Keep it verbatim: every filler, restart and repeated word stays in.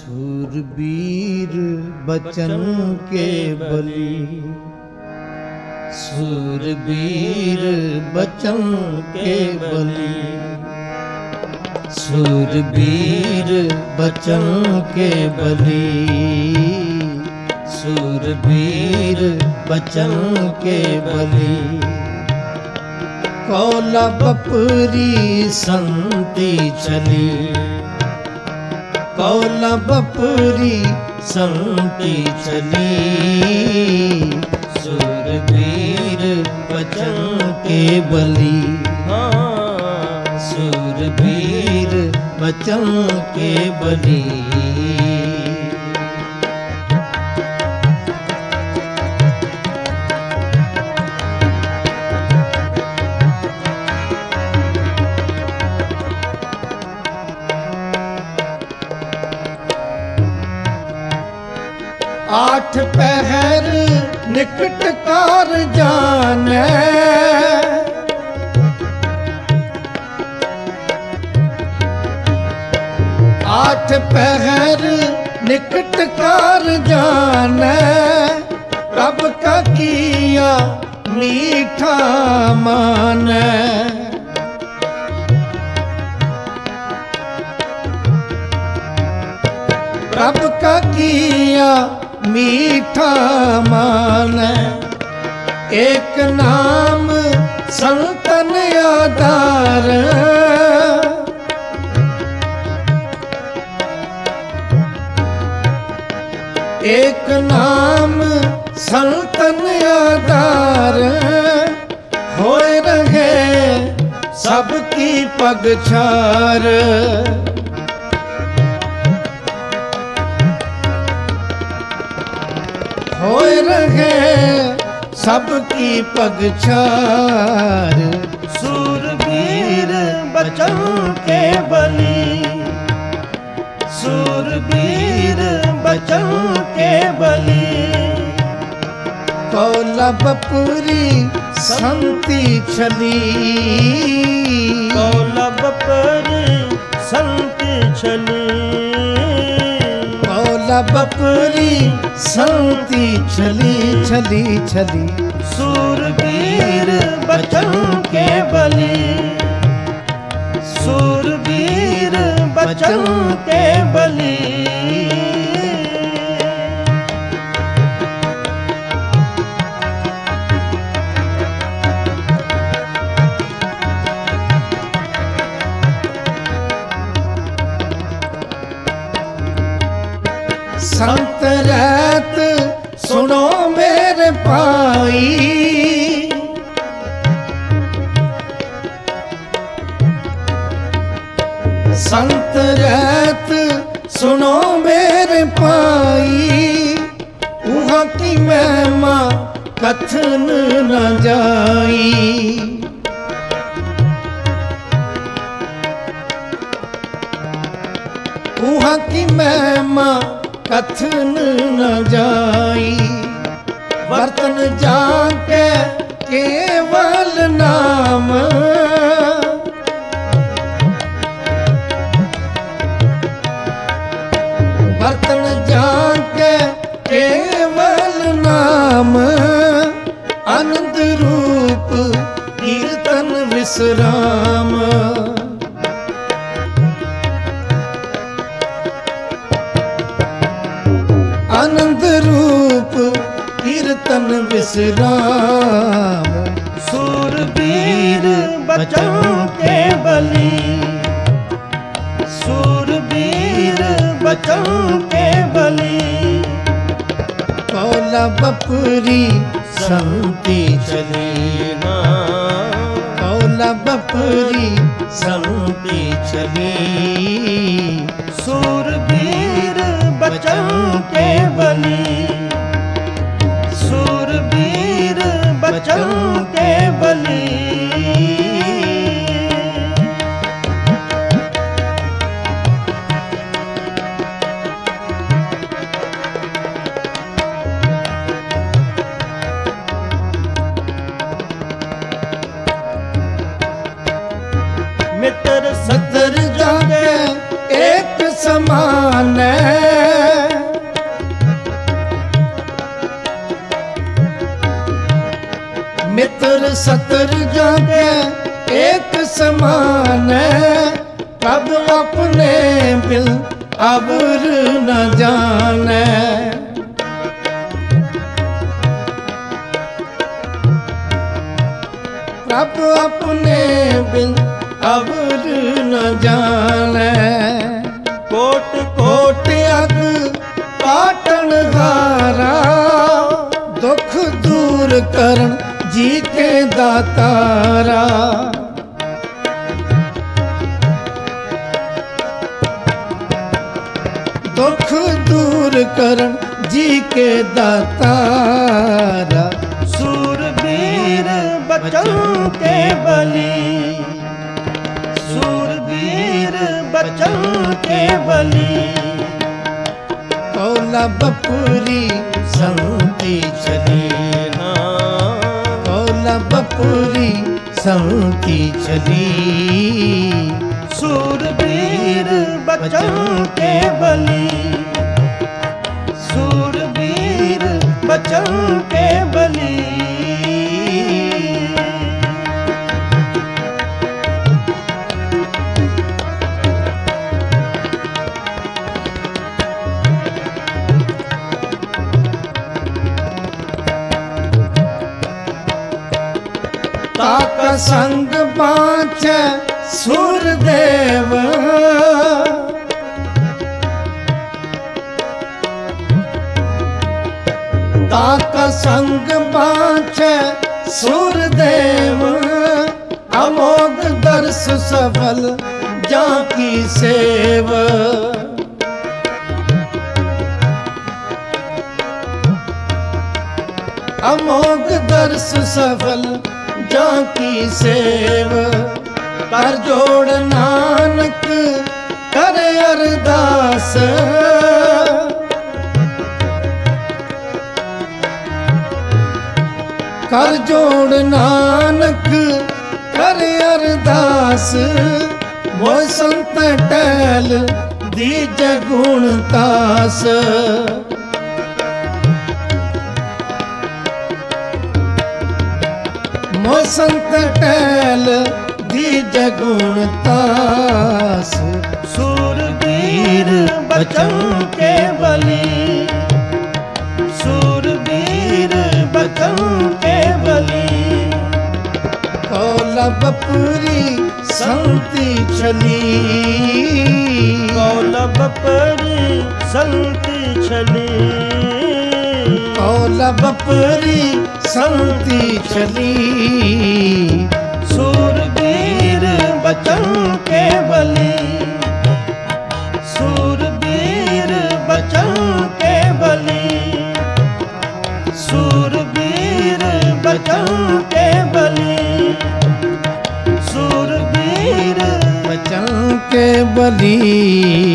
सूरबीर बचन के बली, सूरबीर बचन के बली, सूरबीर बचन के बली, सूरबीर बचन के बली। कौला बपरी संति चली, कौला बपरी संति चली, सूरबीर बचन के बली, सूरबीर बचन के बली। आठ पहर निकट कार जाने, आठ पहर निकट कार जाने, रब का किया मीठा माने। रब का किया मीठा मान, एक नाम संतन आधार, एक नाम संतन आधार, होए रहे सबकी पगछार। होए रहे सबकी पगछार, सूरबीर बचन के बली, सूरबीर बचन के बली। कौला बपरी संति चली, कौला बपरी संति चली, कौला बपरी संति चली चली चली, सूरबीर बचन के बली, सूरबीर बचन के बली। संत रहत सुनो मेरे पाई, संत रहत सुनो मेरे पाई, वहाँ की महिमा कथन न जाई। वहाँ की महिमा कथन न जाई, बर्तन जाके केवल नाम, बर्तन जाके केवल नाम, आनंद रूप कीर्तन विश्राम। आनंद रूप कीर्तन विश्राम, सूरबीर बचन के बली, सूरबीर बचन के बली। कौला बपरी संति चली, कौला बपरी संति चली, सूरबीर बचन के बली, सूरबीर बचन के बली। मित्र सतर जाके एक समान है, सतर जाके एक समान प्रभु अपने बिल अबर न जाने। प्रभु अपने बिन अबर न जाने। कोट कोट अग पाटन हारा दुख दूर करन जी के दातारा। दुख दूर करन जी के दातारा। सूरबीर बचन के बली, सूरबीर बचन के बली। कौला बपुरी संगति चली, कौला बपुरी संगति चली। सूरबीर बचन के बली, सूरबीर बचन के बली। ताका संग बाँच सूरदेव, ताका संग बाँच सूरदेव। अमोघ दर्श सफल जाकी सेव। अमोघ दर्श सफल जाकी सेव। कर जोड़ नानक करे अरदास, कर जोड़ नानक करे अरदास। वो संत टैल दीज गुण तास। मो संत टैल दीज गुण तास। सूरबीर बचन के बली, सूरबीर बचन के बली। कौला बपुरी संगति चली, कौला बपुरी संगति चली। कौला बपुरी संगति चली। सूरबीर बचन के बली, सूरबीर बचन के बली। सूरबीर बचन के बली, सूरबीर बचन के बली।